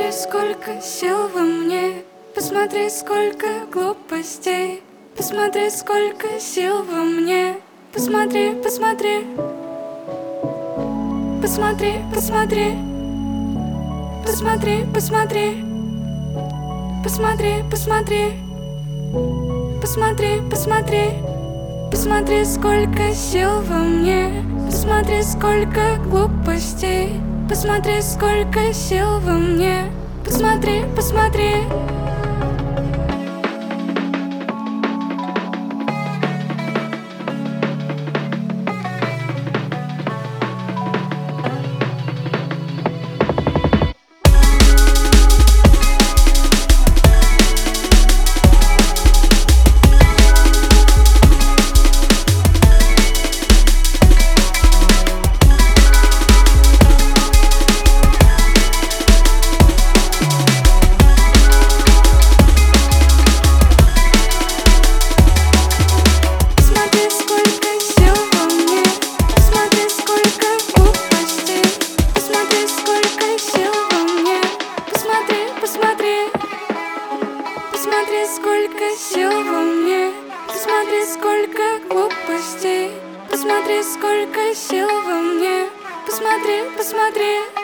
Посмотри, сколько сил во мне. Посмотри, сколько глупостей. Посмотри, сколько сил во мне. Посмотри, посмотри. Посмотри, посмотри. Посмотри, посмотри. Посмотри, посмотри. Посмотри, посмотри. Посмотри, сколько сил во мне. Посмотри, сколько глупостей. Посмотри, сколько сил во мне. Посмотри, посмотри. Посмотри, сколько сил во мне. Посмотри, сколько глупостей. Посмотри, сколько сил во мне. Посмотри, посмотри.